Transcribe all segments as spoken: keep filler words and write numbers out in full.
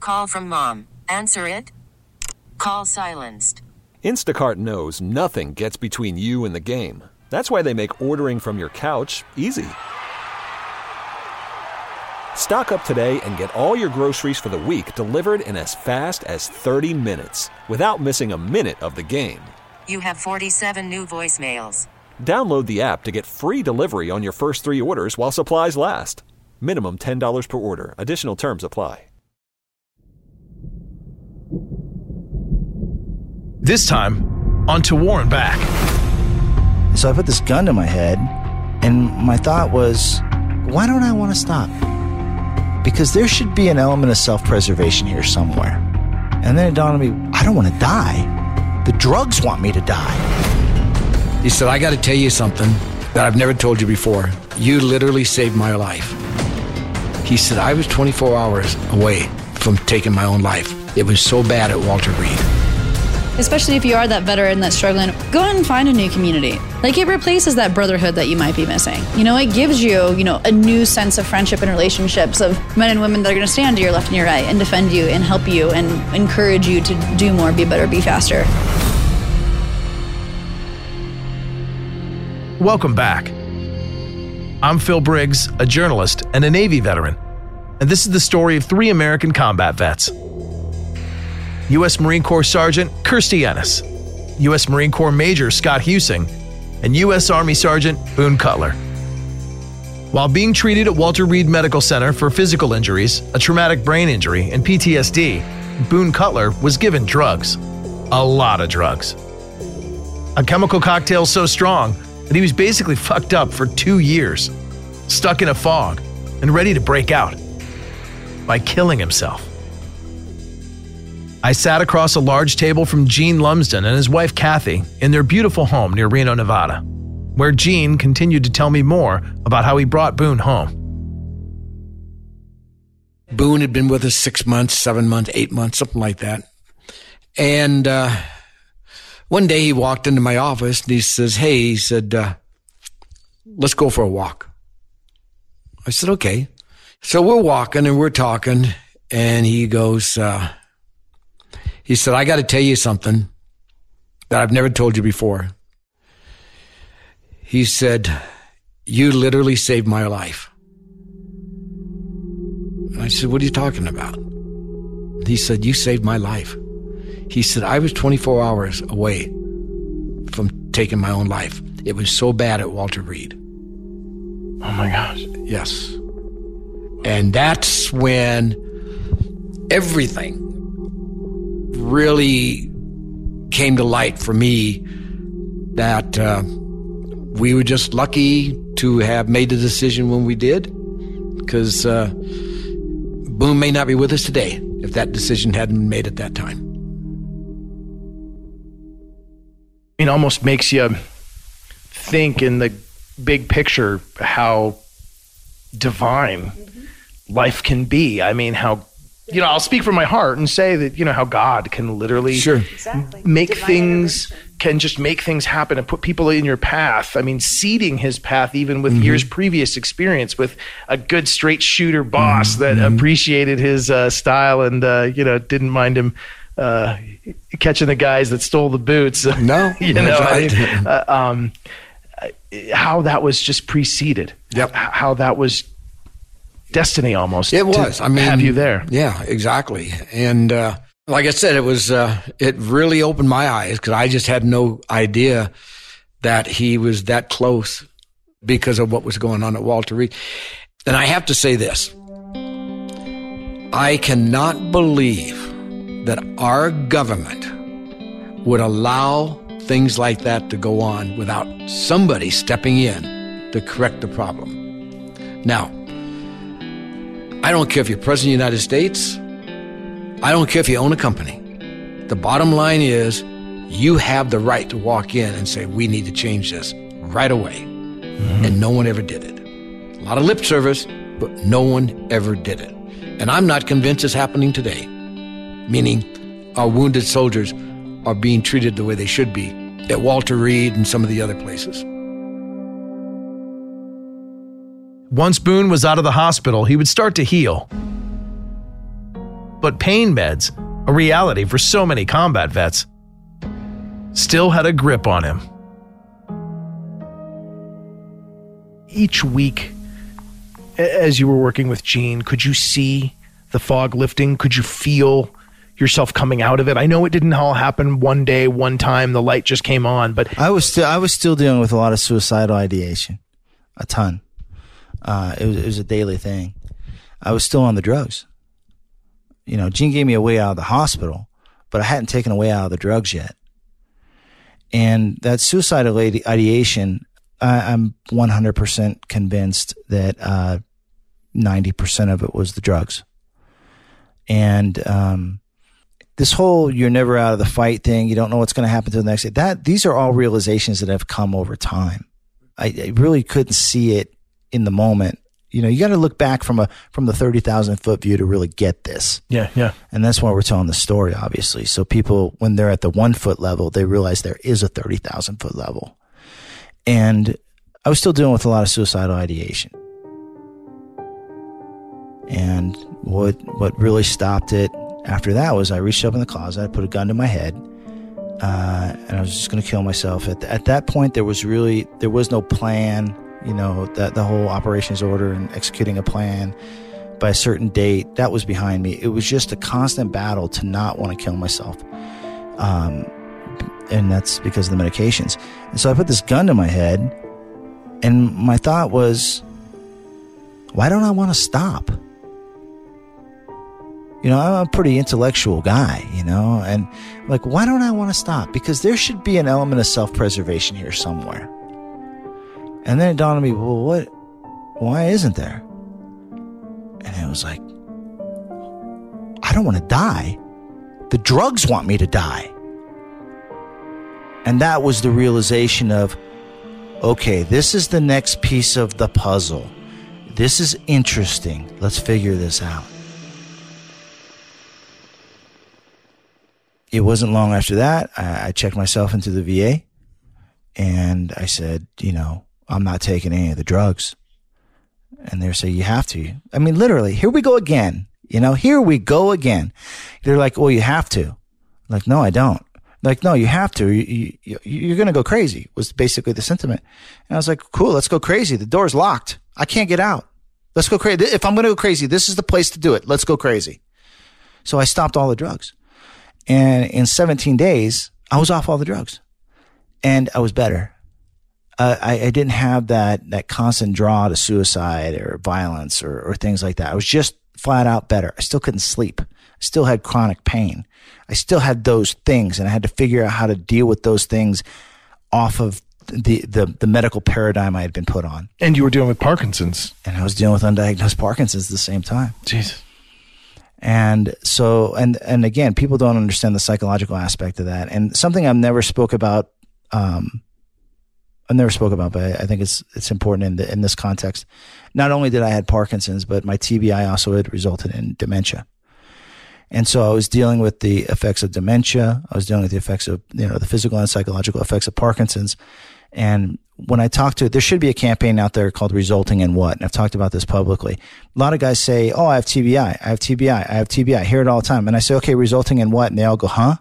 call from mom. Answer it. Call silenced. Instacart knows nothing gets between you and the game. That's why they make ordering from your couch easy. Stock up today and get all your groceries for the week delivered in as fast as thirty minutes without missing a minute of the game. You have forty-seven new voicemails. Download the app to get free delivery on your first three orders while supplies last. Minimum ten dollars per order. Additional terms apply. This time, on To War and Back. So I put this gun to my head, and my thought was, why don't I want to stop? Because there should be an element of self-preservation here somewhere. And then it dawned on me, I don't want to die. The drugs want me to die. He said, I got to tell you something that I've never told you before. You literally saved my life. He said, I was twenty-four hours away from taking my own life. It was so bad at Walter Reed. Especially if you are that veteran that's struggling, go out and find a new community. Like, it replaces that brotherhood that you might be missing. You know, it gives you, you know, a new sense of friendship and relationships of men and women that are going to stand to your left and your right and defend you and help you and encourage you to do more, be better, be faster. Welcome back. I'm Phil Briggs, a journalist and a Navy veteran, and this is the story of three American combat vets. U S Marine Corps Sergeant Kirstie Ennis, U S Marine Corps Major Scott Husing, and U S Army Sergeant Boone Cutler. While being treated at Walter Reed Medical Center for physical injuries, a traumatic brain injury, and P T S D, Boone Cutler was given drugs. A lot of drugs. A chemical cocktail so strong that he was basically fucked up for two years, stuck in a fog, and ready to break out by killing himself. I sat across a large table from Gene Lumsden and his wife Kathy in their beautiful home near Reno, Nevada, where Gene continued to tell me more about how he brought Boone home. Boone had been with us six months, seven months, eight months, something like that. And uh, one day he walked into my office and he says, hey, he said, uh, let's go for a walk. I said, okay. So we're walking and we're talking, and he goes, uh, he said, I got to tell you something that I've never told you before. He said, you literally saved my life. And I said, what are you talking about? He said, you saved my life. He said, I was twenty-four hours away from taking my own life. It was so bad at Walter Reed. Oh my gosh. Yes. And that's when everything really came to light for me, that uh, we were just lucky to have made the decision when we did, because uh, Boone may not be with us today if that decision hadn't been made at that time. It almost makes you think in the big picture how divine mm-hmm. life can be. I mean, how, you know, I'll speak from my heart and say that, you know, how God can literally sure. exactly. make divine things, can just make things happen and put people in your path. I mean, seeding his path even with mm-hmm. years previous experience with a good straight shooter boss mm-hmm. that appreciated his uh, style and, uh, you know, didn't mind him uh, catching the guys that stole the boots. No, you know, right. I mean, uh, um, how that was just preceded. Yep. How that was destiny almost. It was. To I mean, have you there. Yeah, exactly. And uh, like I said, it was. Uh, it really opened my eyes, because I just had no idea that he was that close because of what was going on at Walter Reed. And I have to say this: I cannot believe that our government would allow things like that to go on without somebody stepping in to correct the problem. Now, I don't care if you're President of the United States. I don't care if you own a company. The bottom line is, you have the right to walk in and say, we need to change this right away. Mm-hmm. And no one ever did it. A lot of lip service, but no one ever did it. And I'm not convinced it's happening today, meaning our wounded soldiers are being treated the way they should be at Walter Reed and some of the other places. Once Boone was out of the hospital, he would start to heal. But pain meds, a reality for so many combat vets, still had a grip on him. Each week, as you were working with Gene, could you see the fog lifting? Could you feel yourself coming out of it? I know it didn't all happen one day, one time, the light just came on, but I was still I was still dealing with a lot of suicidal ideation, a ton. Uh, it was it was a daily thing. I was still on the drugs. You know, Gene gave me a way out of the hospital, but I hadn't taken a way out of the drugs yet. And that suicidal ideation, I, I'm one hundred percent convinced that uh, ninety percent of it was the drugs. And um, this whole "you're never out of the fight" thing, you don't know what's going to happen to the next day. That these are all realizations that have come over time. I, I really couldn't see it in the moment. You know, you got to look back from a from the thirty thousand foot view to really get this. Yeah, yeah. And that's why we're telling the story, obviously. So people, when they're at the one foot level, they realize there is a thirty thousand foot level. And I was still dealing with a lot of suicidal ideation. And what what really stopped it after that was I reached up in the closet, I put a gun to my head, uh, and I was just going to kill myself. At, at that point, there was really, there was no plan. You know, that the whole operations order and executing a plan by a certain date, that was behind me. It was just a constant battle to not want to kill myself. Um, and that's because of the medications. And so I put this gun to my head, and my thought was, why don't I want to stop? You know, I'm a pretty intellectual guy, you know, and like, why don't I want to stop? Because there should be an element of self-preservation here somewhere. And then it dawned on me, well, what, why isn't there? And it was like, I don't want to die. The drugs want me to die. And that was the realization of, okay, this is the next piece of the puzzle. This is interesting. Let's figure this out. It wasn't long after that, I, I checked myself into the V A, and I said, you know, I'm not taking any of the drugs. And they're saying, you have to. I mean, literally, here we go again. You know, here we go again. They're like, well, you have to. I'm like, no, I don't. Like, no, you have to. You, you, you're going to go crazy, was basically the sentiment. And I was like, cool, let's go crazy. The door's locked. I can't get out. Let's go crazy. If I'm going to go crazy, this is the place to do it. Let's go crazy. So I stopped all the drugs. And in seventeen days, I was off all the drugs. And I was better. Uh, I, I didn't have that, that constant draw to suicide or violence or, or things like that. I was just flat out better. I still couldn't sleep. I still had chronic pain. I still had those things, and I had to figure out how to deal with those things off of the, the, the medical paradigm I had been put on. And you were dealing with Parkinson's. And I was dealing with undiagnosed Parkinson's at the same time. Jesus. And so, and, and again, people don't understand the psychological aspect of that. And something I've never spoke about, um, I never spoke about, but I think it's it's important in the, in this context. Not only did I have Parkinson's, but my T B I also had resulted in dementia. And so I was dealing with the effects of dementia. I was dealing with the effects of, you know, the physical and psychological effects of Parkinson's. And when I talk to, there should be a campaign out there called Resulting in What? And I've talked about this publicly. A lot of guys say, oh, I have T B I. I have T B I. I have T B I. I hear it all the time. And I say, okay, resulting in what? And they all go, huh?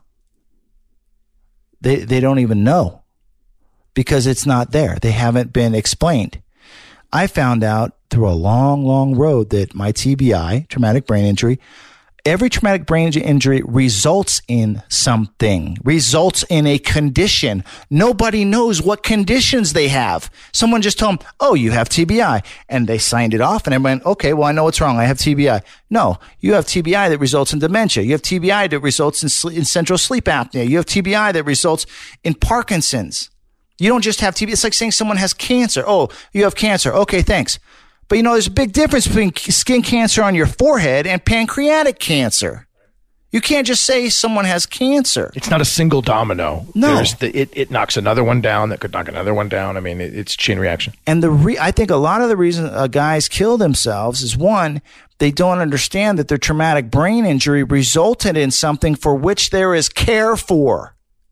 They, they don't even know. Because it's not there. They haven't been explained. I found out through a long, long road that my T B I, traumatic brain injury, every traumatic brain injury results in something, results in a condition. Nobody knows what conditions they have. Someone just told them, oh, you have T B I. And they signed it off and they went, okay, well, I know what's wrong. I have T B I. No, you have T B I that results in dementia. You have T B I that results in, sleep, in central sleep apnea. You have T B I that results in Parkinson's. You don't just have T B I. It's like saying someone has cancer. Oh, you have cancer. Okay, thanks. But you know, there's a big difference between skin cancer on your forehead and pancreatic cancer. You can't just say someone has cancer. It's not a single domino. No. There's the, it, it knocks another one down that could knock another one down. I mean, it, it's chain reaction. And the re- I think a lot of the reason uh, guys kill themselves is, one, they don't understand that their traumatic brain injury resulted in something for which there is care for.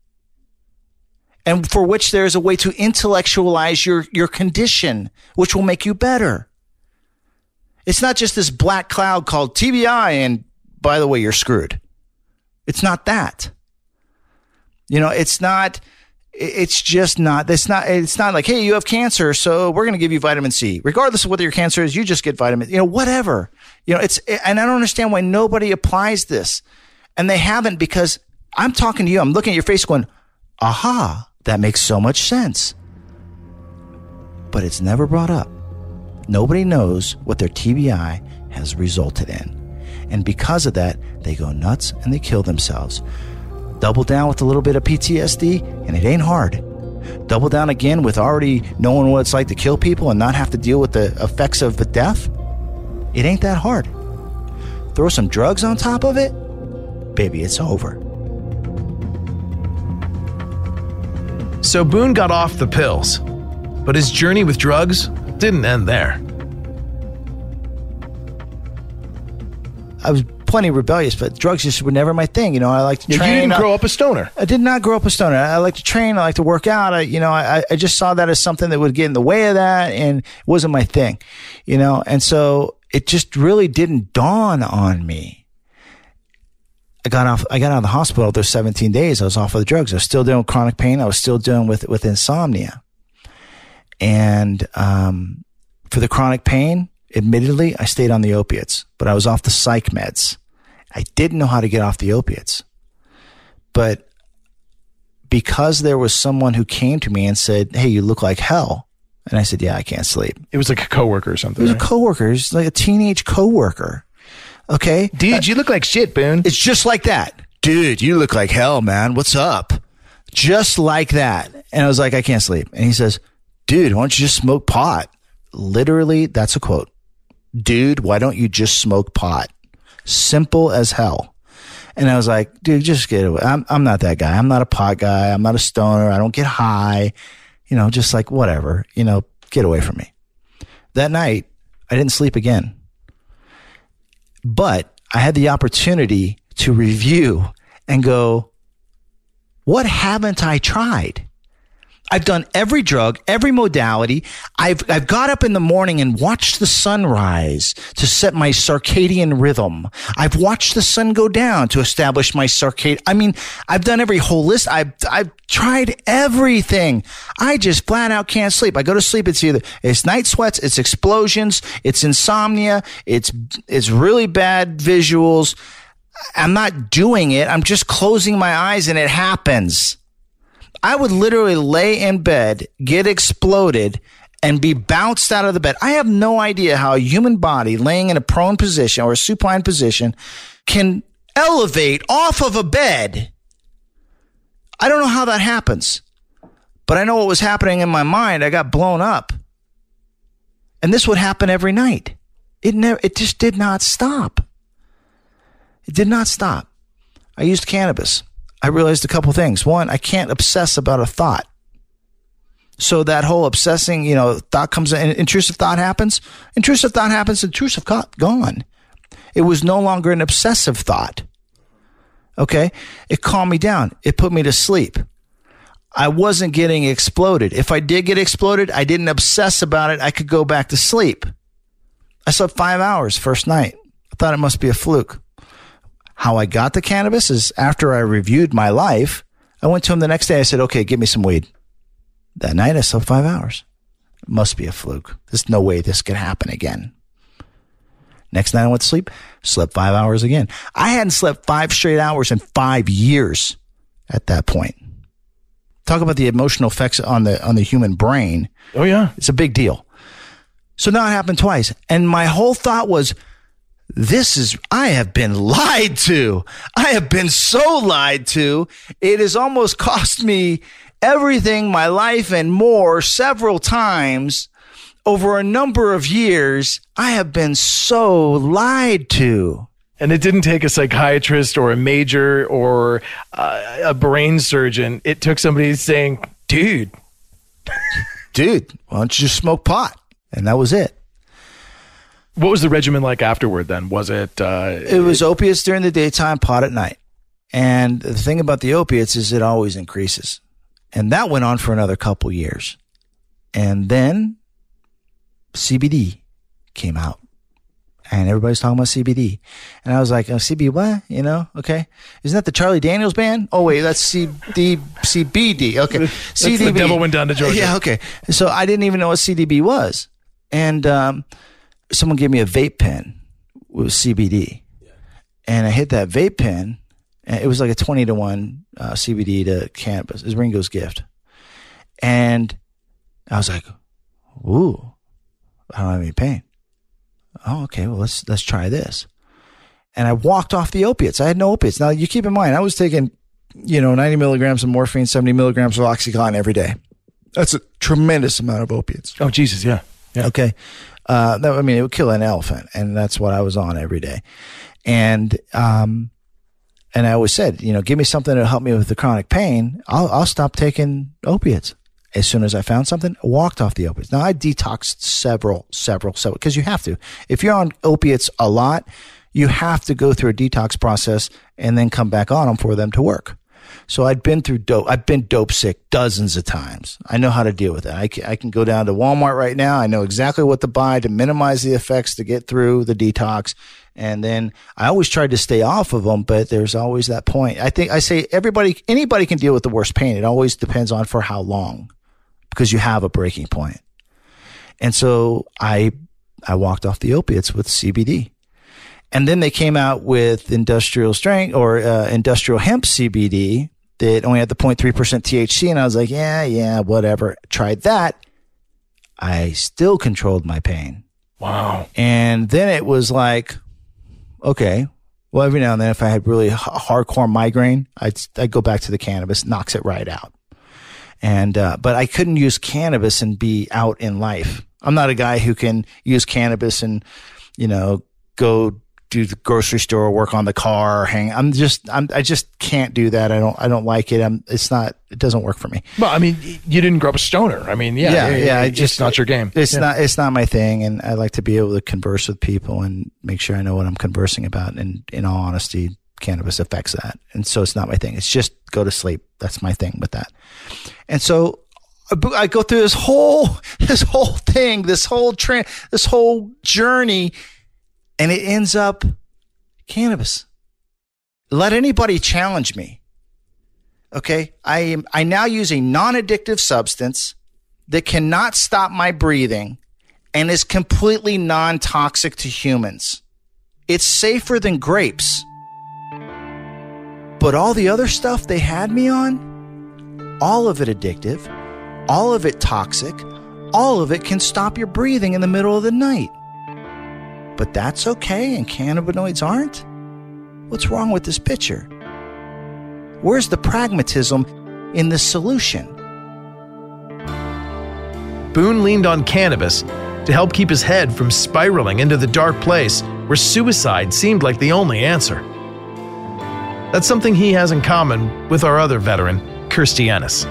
And for which there is a way to intellectualize your, your condition, which will make you better. It's not just this black cloud called T B I and by the way, you're screwed. It's not that. You know, it's not, it's just not, it's not, it's not like, hey, you have cancer, so we're going to give you vitamin C. Regardless of whether your cancer is, you just get vitamin, you know, whatever. You know, it's, and I don't understand why nobody applies this. And they haven't, because I'm talking to you, I'm looking at your face going, aha, that makes so much sense. But it's never brought up. Nobody knows what their T B I has resulted in. And because of that, they go nuts and they kill themselves. Double down with a little bit of P T S D, and it ain't hard. Double down again with already knowing what it's like to kill people and not have to deal with the effects of the death. It ain't that hard. Throw some drugs on top of it, baby, it's over. So Boone got off the pills, but his journey with drugs didn't end there. I was plenty rebellious, but drugs just were never my thing. You know, I like to train. You didn't grow up a stoner. I did not grow up a stoner. I like to train. I like to work out. I, you know, I, I just saw that as something that would get in the way of that, and it wasn't my thing. You know, and so it just really didn't dawn on me. I got off. I got out of the hospital. Those seventeen days, I was off of the drugs. I was still dealing with chronic pain. I was still dealing with with insomnia, and um, for the chronic pain, admittedly, I stayed on the opiates, but I was off the psych meds. I didn't know how to get off the opiates. But because there was someone who came to me and said, hey, you look like hell. And I said, yeah, I can't sleep. It was like a coworker or something. It was right? a coworker. It was like a teenage coworker. Okay? Dude, uh, you look like shit, Boone. It's just like that. Dude, you look like hell, man. What's up? Just like that. And I was like, I can't sleep. And he says, dude, why don't you just smoke pot? Literally, that's a quote. Dude, why don't you just smoke pot? Simple as hell. And I was like, dude, just get away. I'm, I'm not that guy. I'm not a pot guy. I'm not a stoner. I don't get high. You know, just like whatever, you know, get away from me. That night, I didn't sleep again. But I had the opportunity to review and go, what haven't I tried? I've done every drug, every modality. I've I've got up in the morning and watched the sun rise to set my circadian rhythm. I've watched the sun go down to establish my circadian. I mean, I've done every holistic. I've I've tried everything. I just flat out can't sleep. I go to sleep. It's either it's night sweats, it's explosions, it's insomnia, it's it's really bad visuals. I'm not doing it. I'm just closing my eyes and it happens. I would literally lay in bed, get exploded, and be bounced out of the bed. I have no idea how a human body laying in a prone position or a supine position can elevate off of a bed. I don't know how that happens, but I know what was happening in my mind. I got blown up. And this would happen every night. It never, it just did not stop. It did not stop. I used cannabis. I realized a couple things. One, I can't obsess about a thought. So that whole obsessing, you know, thought comes in, intrusive thought happens. Intrusive thought happens, intrusive thought gone. It was no longer an obsessive thought. Okay? It calmed me down. It put me to sleep. I wasn't getting exploded. If I did get exploded, I didn't obsess about it. I could go back to sleep. I slept five hours first night. I thought it must be a fluke. How I got the cannabis is after I reviewed my life, I went to him the next day. I said, okay, give me some weed. That night I slept five hours. It must be a fluke. There's no way this could happen again. Next night I went to sleep, slept five hours again. I hadn't slept five straight hours in five years at that point. Talk about the emotional effects on the, on the human brain. Oh yeah. It's a big deal. So now it happened twice. And my whole thought was, this is, I have been lied to. I have been so lied to. It has almost cost me everything, my life and more several times over a number of years. I have been so lied to. And it didn't take a psychiatrist or a major or uh, a brain surgeon. It took somebody saying, dude, dude, why don't you just smoke pot? And that was it. What was the regimen like afterward then? Was it? Uh, it was opiates during the daytime, pot at night. And the thing about the opiates is it always increases. And that went on for another couple years. And then C B D came out. And everybody's talking about C B D. And I was like, oh, C B what? You know, okay. Isn't that the Charlie Daniels band? Oh, wait, that's C D, C B D. Okay. C D B. That's the devil went down to Georgia. Yeah, okay. So I didn't even know what C D B was. And um, someone gave me a vape pen with C B D. Yeah. And I hit that vape pen. And it was like a twenty to one uh, C B D to cannabis. It was Ringo's gift. And I was like, ooh, I don't have any pain. Oh, okay. Well, let's let's try this. And I walked off the opiates. I had no opiates. Now, you keep in mind, I was taking, you know, ninety milligrams of morphine, seventy milligrams of OxyContin every day. That's a tremendous amount of opiates. Oh, Jesus, yeah. yeah. Okay. Uh, that, I mean, it would kill an elephant, and that's what I was on every day. And um, and I always said, you know, give me something to help me with the chronic pain. I'll I'll stop taking opiates. As soon as I found something, I walked off the opiates. Now, I detoxed several, several, several, because you have to. If you're on opiates a lot, you have to go through a detox process and then come back on them for them to work. So I'd been through dope. I've been dope sick dozens of times. I know how to deal with it. I can, I can go down to Walmart right now. I know exactly what to buy to minimize the effects to get through the detox. And then I always tried to stay off of them, but there's always that point. I think I say everybody, anybody can deal with the worst pain. It always depends on for how long, because you have a breaking point. And so I, I walked off the opiates with C B D. And then they came out with industrial strength or uh, industrial hemp C B D that only had the zero point three percent T H C. And I was like, yeah, yeah, whatever. Tried that. I still controlled my pain. Wow. And then it was like, okay, well, every now and then if I had really h- hardcore migraine, I'd, I'd go back to the cannabis, knocks it right out. And, uh, but I couldn't use cannabis and be out in life. I'm not a guy who can use cannabis and, you know, go do the grocery store, work on the car, hang. I'm just, I'm, I just can't do that. I don't, I don't like it. I'm, it's not, it doesn't work for me. Well, I mean, you didn't grow up a stoner. I mean, yeah, yeah, it, yeah. It, I just, it's not your game. It's yeah. not, it's not my thing. And I like to be able to converse with people and make sure I know what I'm conversing about. And in all honesty, cannabis affects that. And so it's not my thing. It's just go to sleep. That's my thing with that. And so I go through this whole, this whole thing, this whole tra- this whole journey, and it ends up cannabis. Let anybody challenge me. Okay. I am, I now use a non-addictive substance that cannot stop my breathing and is completely non-toxic to humans. It's safer than grapes. But all the other stuff they had me on, all of it addictive, all of it toxic, all of it can stop your breathing in the middle of the night. But that's okay and cannabinoids aren't? What's wrong with this picture? Where's the pragmatism in this solution? Boone leaned on cannabis to help keep his head from spiraling into the dark place where suicide seemed like the only answer. That's something he has in common with our other veteran, Kirstie Ennis.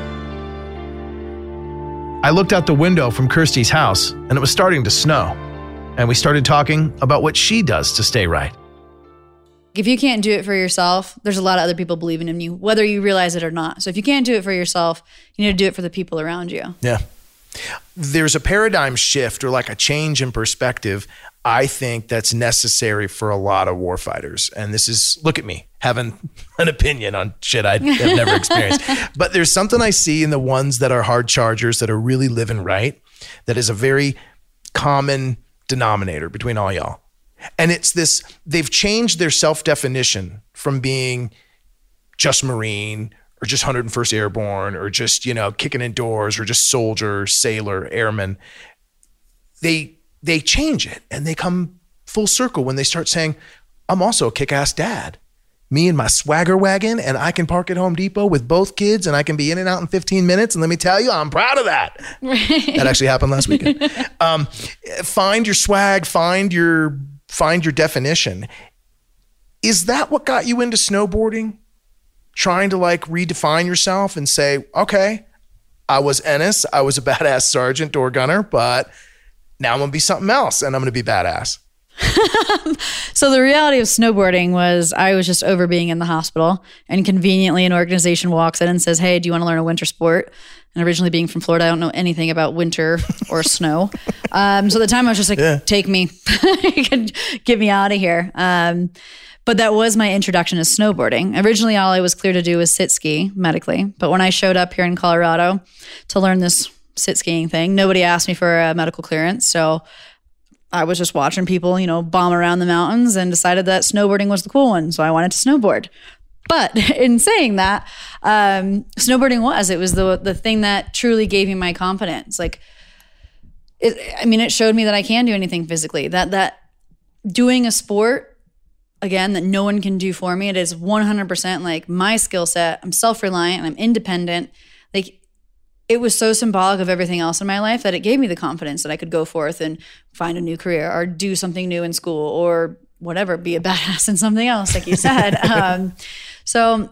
I looked out the window from Kirstie's house, and it was starting to snow, and we started talking about what she does to stay right. If you can't do it for yourself, there's a lot of other people believing in you, whether you realize it or not. So if you can't do it for yourself, you need to do it for the people around you. Yeah. There's a paradigm shift or like a change in perspective, I think, that's necessary for a lot of warfighters. And this is, look at me, having an opinion on shit I have never experienced. But there's something I see in the ones that are hard chargers that are really living right that is a very common denominator between all y'all. And it's this, they've changed their self-definition from being just Marine or just one hundred first Airborne or just, you know, kicking indoors or just soldier, sailor, airman. They they change it and they come full circle when they start saying, I'm also a kick-ass dad. Me and my swagger wagon, and I can park at Home Depot with both kids and I can be in and out in fifteen minutes. And let me tell you, I'm proud of that. Right. That actually happened last weekend. um, find your swag, find your find your definition. Is that what got you into snowboarding? Trying to like redefine yourself and say, okay, I was Ennis, I was a badass sergeant door gunner, but now I'm gonna be something else and I'm gonna be badass. So the reality of snowboarding was I was just over being in the hospital, and conveniently an organization walks in and says, hey, do you want to learn a winter sport? And originally being from Florida, I don't know anything about winter or snow. Um, so at the time I was just like, yeah. take me, get me out of here. Um, but that was my introduction to snowboarding. Originally, all I was clear to do was sit ski medically. But when I showed up here in Colorado to learn this sit skiing thing, nobody asked me for a medical clearance. So I was just watching people, you know, bomb around the mountains and decided that snowboarding was the cool one. So I wanted to snowboard. But in saying that, um, snowboarding was, it was the the thing that truly gave me my confidence. Like, it, I mean, it showed me that I can do anything physically, that, that doing a sport, again, that no one can do for me. It is one hundred percent like my skill set. I'm self-reliant, I'm independent. Like, it was so symbolic of everything else in my life that it gave me the confidence that I could go forth and find a new career or do something new in school or whatever, be a badass in something else, like you said. um, so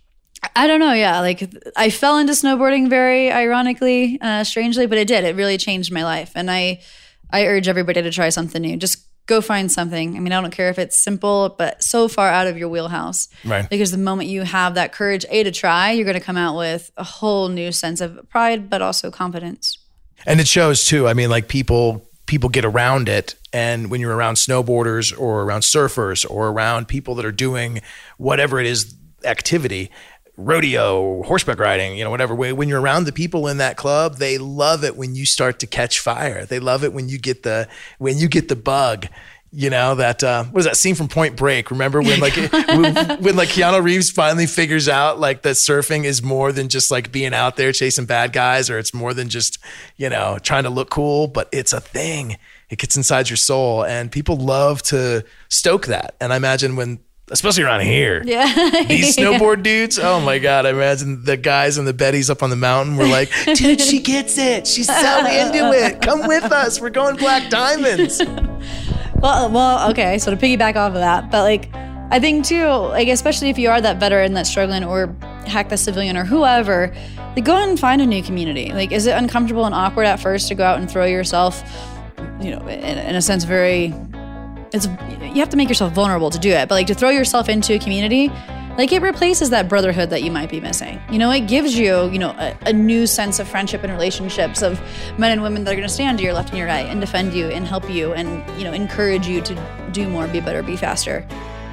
I don't know. Yeah. Like, I fell into snowboarding very ironically, uh, strangely, but it did. It really changed my life. And I, I urge everybody to try something new. Just go find something. I mean, I don't care if it's simple, but so far out of your wheelhouse. Right. Because the moment you have that courage, A, to try, you're going to come out with a whole new sense of pride, but also confidence. And it shows too. I mean, like people, people get around it. And when you're around snowboarders or around surfers or around people that are doing whatever it is, activity, rodeo, horseback riding, you know, whatever way, when you're around the people in that club, they love it when you start to catch fire. They love it when you get the, when you get the bug, you know, that, uh, what was that scene from Point Break? Remember when like, when, when like Keanu Reeves finally figures out like that surfing is more than just like being out there chasing bad guys, or it's more than just, you know, trying to look cool, but it's a thing. It gets inside your soul, and people love to stoke that. And I imagine when, especially around here, yeah, these snowboard dudes, oh my God, I imagine the guys and the Bettys up on the mountain were like, dude, she gets it. She's so into it. Come with us. We're going Black Diamonds. Well, well, okay. So to piggyback off of that, but like, I think too, like, especially if you are that veteran that's struggling, or heck, the civilian or whoever, like, go out and find a new community. Like, is it uncomfortable and awkward at first to go out and throw yourself, you know, in, in a sense, very, it's, you have to make yourself vulnerable to do it. But like, to throw yourself into a community, like, it replaces that brotherhood that you might be missing. You know, it gives you, you know, a, a new sense of friendship and relationships of men and women that are going to stand to your left and your right and defend you and help you and, you know, encourage you to do more, be better, be faster.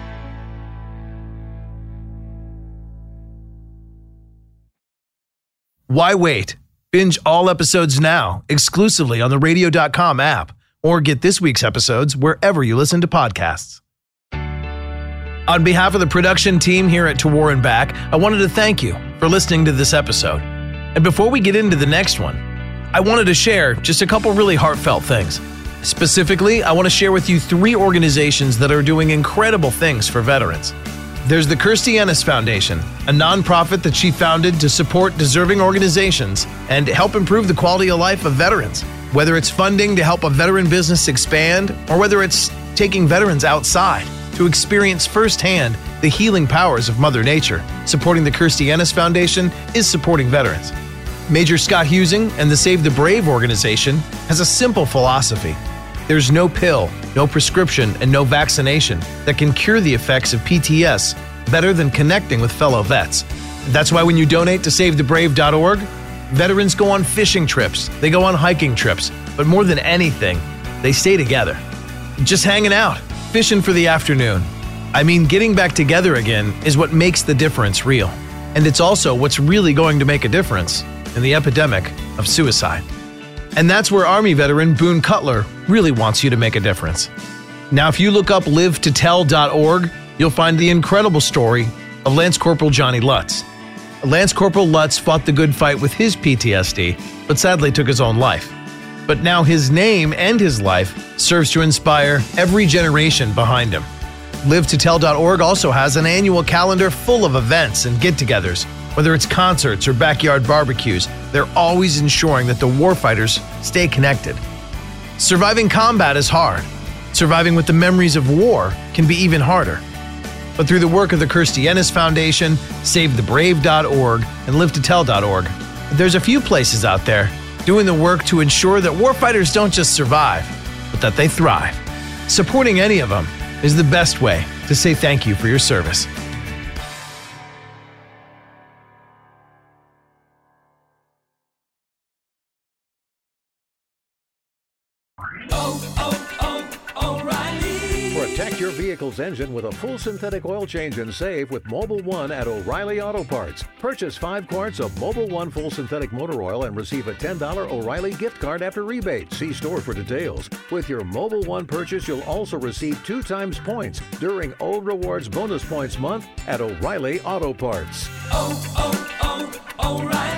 Why wait? Binge all episodes now, exclusively on the radio dot com app, or get this week's episodes wherever you listen to podcasts. On behalf of the production team here at To War and Back, I wanted to thank you for listening to this episode. And before we get into the next one, I wanted to share just a couple really heartfelt things. Specifically, I want to share with you three organizations that are doing incredible things for veterans. There's the Kirstie Ennis Foundation, a nonprofit that she founded to support deserving organizations and help improve the quality of life of veterans. Whether it's funding to help a veteran business expand, or whether it's taking veterans outside to experience firsthand the healing powers of Mother Nature, supporting the Kirstie Ennis Foundation is supporting veterans. Major Scott Husing and the Save the Brave organization has a simple philosophy. There's no pill, no prescription, and no vaccination that can cure the effects of P T S better than connecting with fellow vets. That's why when you donate to save the brave dot org, veterans go on fishing trips, they go on hiking trips, but more than anything, they stay together. Just hanging out, fishing for the afternoon. I mean, getting back together again is what makes the difference real. And it's also what's really going to make a difference in the epidemic of suicide. And that's where Army veteran Boone Cutler really wants you to make a difference. Now, if you look up live to tell dot org, you'll find the incredible story of Lance Corporal Johnny Lutz. Lance Corporal Lutz fought the good fight with his P T S D, but sadly took his own life. But now his name and his life serves to inspire every generation behind him. live to tell dot org also has an annual calendar full of events and get-togethers. Whether it's concerts or backyard barbecues, they're always ensuring that the warfighters stay connected. Surviving combat is hard. Surviving with the memories of war can be even harder. But through the work of the Kirstie Ennis Foundation, save the brave dot org, and live to tell dot org, there's a few places out there doing the work to ensure that warfighters don't just survive, but that they thrive. Supporting any of them is the best way to say thank you for your service. Protect your vehicle's engine with a full synthetic oil change and save with Mobil one at O'Reilly Auto Parts. Purchase five quarts of Mobil one full synthetic motor oil and receive a ten dollars O'Reilly gift card after rebate. See store for details. With your Mobil one purchase, you'll also receive two times points during O Rewards Bonus Points Month at O'Reilly Auto Parts. Oh, oh, oh, O'Reilly.